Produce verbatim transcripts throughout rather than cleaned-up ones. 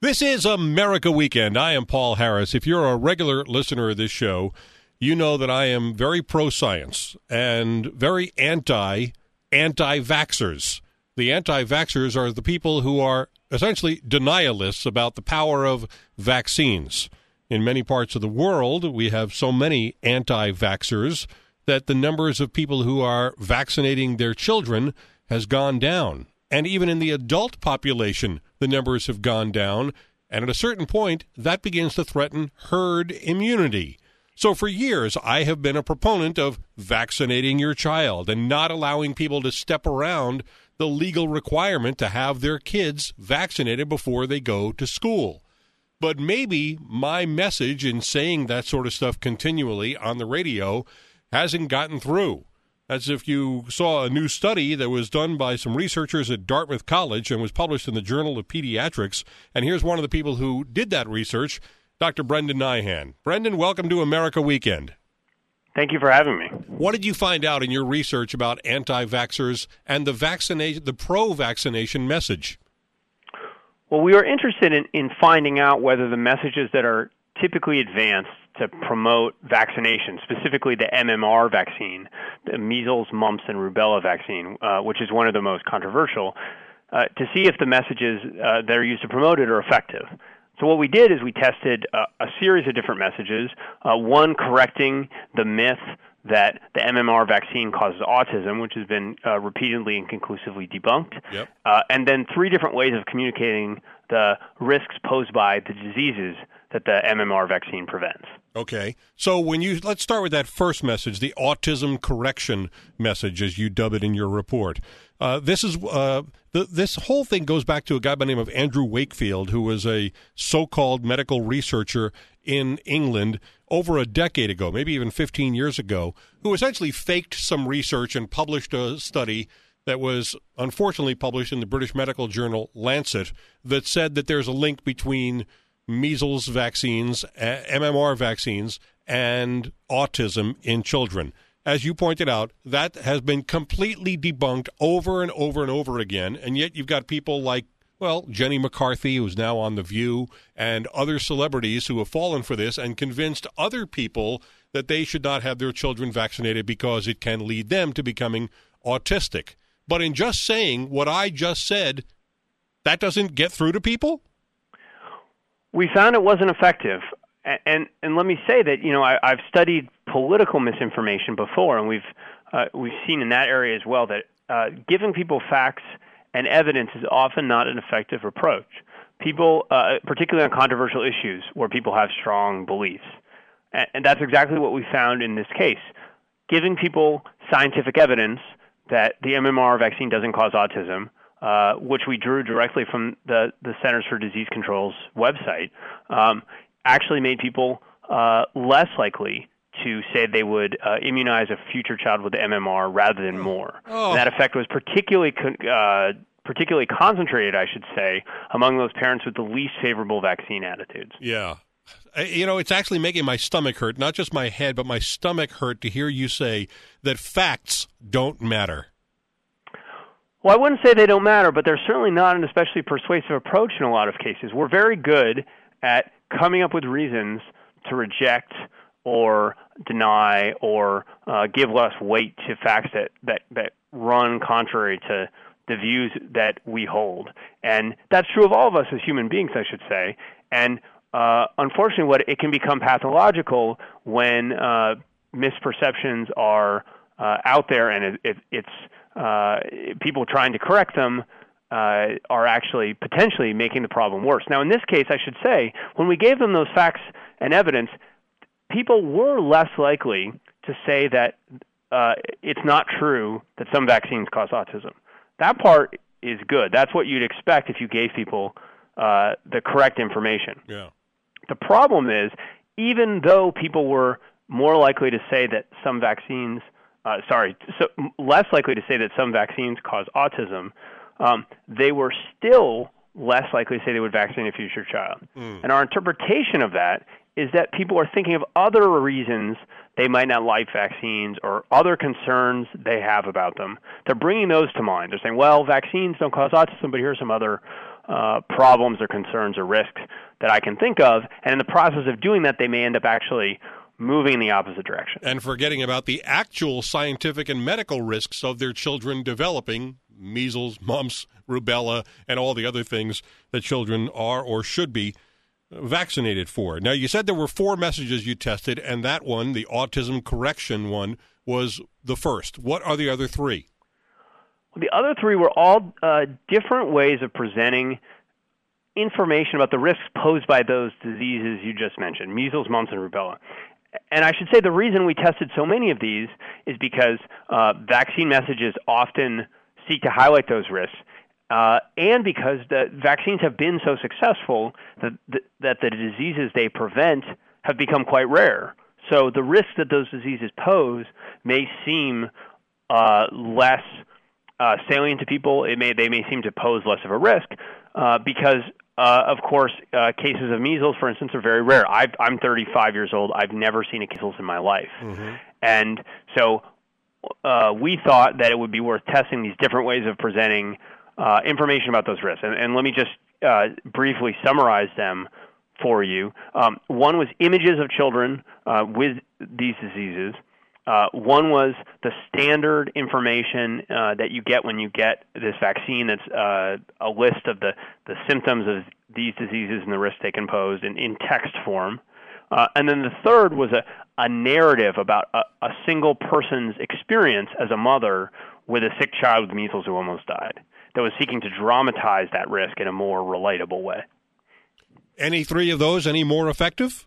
This is America Weekend. I am Paul Harris. If you're a regular listener of this show, you know that I am very pro-science and very anti-anti-vaxxers. The anti-vaxxers are the people who are essentially denialists about the power of vaccines. In many parts of the world, we have so many anti-vaxxers that the numbers of people who are vaccinating their children has gone down. And even in the adult population, the numbers have gone down. And at a certain point, that begins to threaten herd immunity. So for years, I have been a proponent of vaccinating your child and not allowing people to step around the legal requirement to have their kids vaccinated before they go to school. But maybe my message in saying that sort of stuff continually on the radio hasn't gotten through. As if you saw a new study that was done by some researchers at Dartmouth College and was published in the Journal of Pediatrics. And here's one of the people who did that research, Doctor Brendan Nyhan. Brendan, welcome to America Weekend. Thank you for having me. What did you find out in your research about anti-vaxxers and the vaccination, the pro-vaccination message? Well, we were interested in, in finding out whether the messages that are typically advanced to promote vaccination, specifically the M M R vaccine, the measles, mumps, and rubella vaccine, uh, which is one of the most controversial, uh, to see if the messages uh, that are used to promote it are effective. So what we did is we tested uh, a series of different messages, uh, one correcting the myth that the M M R vaccine causes autism, which has been uh, repeatedly and conclusively debunked, yep. uh, and then three different ways of communicating the risks posed by the diseases that the M M R vaccine prevents. Okay. So when you let's start with that first message, the autism correction message, as you dub it in your report. Uh, this is uh, the, this whole thing goes back to a guy by the name of Andrew Wakefield, who was a so-called medical researcher in England over a decade ago, maybe even fifteen years ago, who essentially faked some research and published a study that was unfortunately published in the British medical journal Lancet that said that there's a link between measles vaccines, M M R vaccines, and autism in children. As you pointed out, that has been completely debunked over and over and over again, and yet you've got people like, well, Jenny McCarthy, who's now on The View, and other celebrities who have fallen for this and convinced other people that they should not have their children vaccinated because it can lead them to becoming autistic. But in just saying what I just said, that doesn't get through to people? We found it wasn't effective. And, and and let me say that, you know, I, I've studied political misinformation before, and we've uh, we've seen in that area as well that uh, giving people facts and evidence is often not an effective approach. People, uh, particularly on controversial issues where people have strong beliefs. And, and that's exactly what we found in this case. Giving people scientific evidence that the M M R vaccine doesn't cause autism, Uh, which we drew directly from the, the Centers for Disease Control's website, um, actually made people uh, less likely to say they would uh, immunize a future child with the M M R rather than more. Oh. And that effect was particularly con- uh, particularly concentrated, I should say, among those parents with the least favorable vaccine attitudes. Yeah. You know, it's actually making my stomach hurt, not just my head, but my stomach hurt to hear you say that facts don't matter. Well, I wouldn't say they don't matter, but they're certainly not an especially persuasive approach in a lot of cases. We're very good at coming up with reasons to reject or deny or uh, give less weight to facts that, that, that run contrary to the views that we hold. And that's true of all of us as human beings, I should say. And uh, unfortunately, what it can become pathological when uh, misperceptions are uh, out there and it, it, it's Uh, people trying to correct them uh, are actually potentially making the problem worse. Now, in this case, I should say, when we gave them those facts and evidence, people were less likely to say that uh, it's not true that some vaccines cause autism. That part is good. That's what you'd expect if you gave people uh, the correct information. Yeah. The problem is, even though people were more likely to say that some vaccines Uh, sorry, so less likely to say that some vaccines cause autism, um, they were still less likely to say they would vaccinate a future child. Mm. And our interpretation of that is that people are thinking of other reasons they might not like vaccines or other concerns they have about them. They're bringing those to mind. They're saying, well, vaccines don't cause autism, but here's some other uh, problems or concerns or risks that I can think of. And in the process of doing that, they may end up actually moving in the opposite direction. And forgetting about the actual scientific and medical risks of their children developing measles, mumps, rubella, and all the other things that children are or should be vaccinated for. Now, you said there were four messages you tested, and that one, the autism correction one, was the first. What are the other three? The other three were all uh, different ways of presenting information about the risks posed by those diseases you just mentioned, measles, mumps, and rubella. And I should say the reason we tested so many of these is because uh, vaccine messages often seek to highlight those risks, uh, and because the vaccines have been so successful that the, that the diseases they prevent have become quite rare. So the risks that those diseases pose may seem uh, less uh, salient to people. It may they may seem to pose less of a risk uh, because. Uh, of course, uh, cases of measles, for instance, are very rare. I've, I'm thirty-five years old. I've never seen a case of measles in my life. Mm-hmm. And so uh, we thought that it would be worth testing these different ways of presenting uh, information about those risks. And, and let me just uh, briefly summarize them for you. Um, one was images of children uh, with these diseases. Uh, one was the standard information uh, that you get when you get this vaccine. That's uh, a list of the, the symptoms of these diseases and the risks they can pose in, in text form. Uh, and then the third was a, a narrative about a, a single person's experience as a mother with a sick child with measles who almost died, that was seeking to dramatize that risk in a more relatable way. Any three of those any more effective?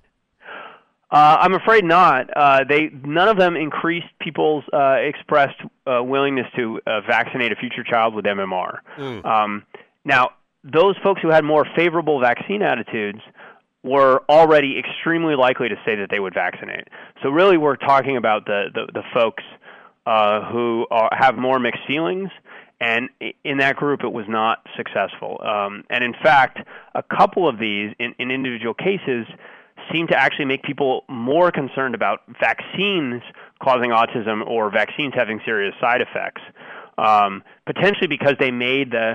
Uh, I'm afraid not. Uh, they none of them increased people's uh, expressed uh, willingness to uh, vaccinate a future child with M M R. Mm. Um, now, those folks who had more favorable vaccine attitudes were already extremely likely to say that they would vaccinate. So really, we're talking about the the, the folks uh, who are, have more mixed feelings. And in that group, it was not successful. Um, and in fact, a couple of these, in, in individual cases, seem to actually make people more concerned about vaccines causing autism or vaccines having serious side effects, um, potentially because they made the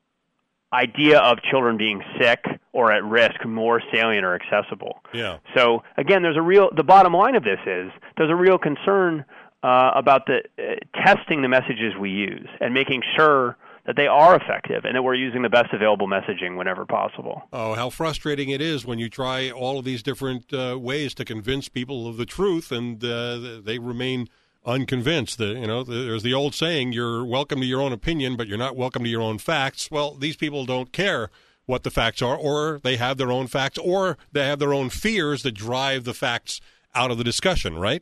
idea of children being sick or at risk more salient or accessible. Yeah. So again, there's a real. The bottom line of this is there's a real concern uh, about the uh, testing the messages we use and making sure that they are effective and that we're using the best available messaging whenever possible. Oh, how frustrating it is when you try all of these different uh, ways to convince people of the truth and uh, they remain unconvinced. The, you know, there's the old saying, you're welcome to your own opinion, but you're not welcome to your own facts. Well, these people don't care what the facts are, or they have their own facts, or they have their own fears that drive the facts out of the discussion, right?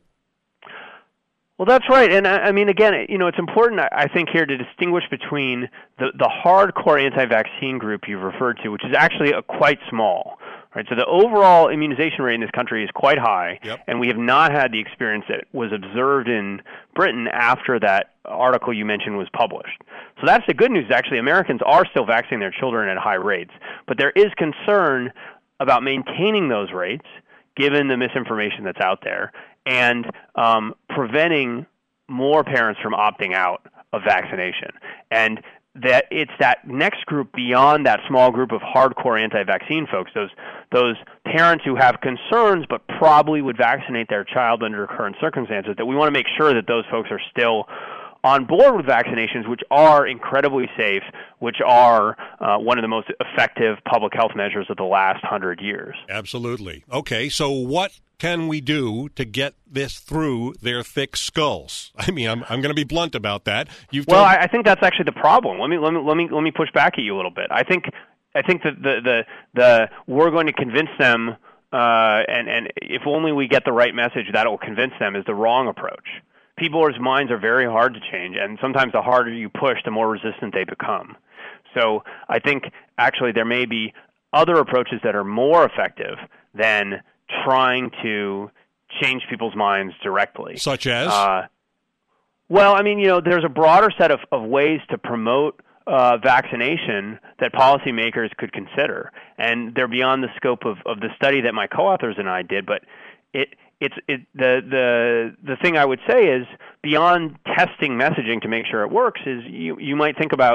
Well, that's right. And I mean, again, you know, it's important, I think, here to distinguish between the, the hardcore anti-vaccine group you've referred to, which is actually a quite small, right? So the overall immunization rate in this country is quite high, yep. and we have not had the experience that was observed in Britain after that article you mentioned was published. So that's the good news. Actually, Americans are still vaccinating their children at high rates, but there is concern about maintaining those rates given the misinformation that's out there, and um, preventing more parents from opting out of vaccination. And that it's that next group beyond that small group of hardcore anti-vaccine folks, those those parents who have concerns but probably would vaccinate their child under current circumstances, that we want to make sure that those folks are still on board with vaccinations, which are incredibly safe, which are uh, one of the most effective public health measures of the last hundred years. Absolutely. Okay, so what can we do to get this through their thick skulls? I mean, I'm I'm going to be blunt about that. You've well, told- I, I think that's actually the problem. Let me let me let me let me push back at you a little bit. I think I think that the the the we're going to convince them, uh, and and if only we get the right message, that will convince them, is the wrong approach. People's minds are very hard to change, and sometimes the harder you push, the more resistant they become. So I think actually there may be other approaches that are more effective than trying to change people's minds directly. Such as? Uh, well, I mean, you know, there's a broader set of, of ways to promote uh, vaccination that policymakers could consider, and they're beyond the scope of, of the study that my co-authors and I did, but it It's it, the the the thing I would say is, beyond testing messaging to make sure it works, is you you might think about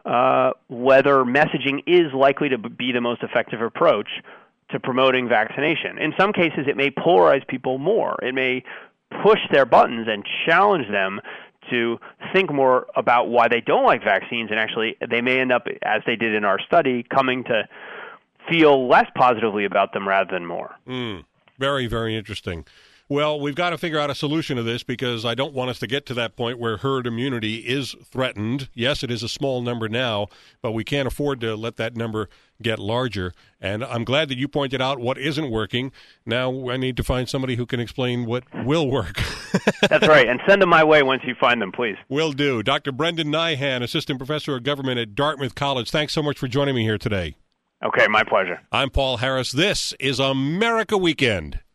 uh, whether messaging is likely to be the most effective approach to promoting vaccination. In some cases, it may polarize people more. It may push their buttons and challenge them to think more about why they don't like vaccines, and actually they may end up, as they did in our study, coming to feel less positively about them rather than more. Mm, very, very interesting. Well, we've got to figure out a solution to this, because I don't want us to get to that point where herd immunity is threatened. Yes, it is a small number now, but we can't afford to let that number get larger. And I'm glad that you pointed out what isn't working. Now I need to find somebody who can explain what will work. That's right. And send them my way once you find them, please. Will do. Doctor Brendan Nyhan, Assistant Professor of Government at Dartmouth College. Thanks so much for joining me here today. Okay, my pleasure. I'm Paul Harris. This is America Weekend.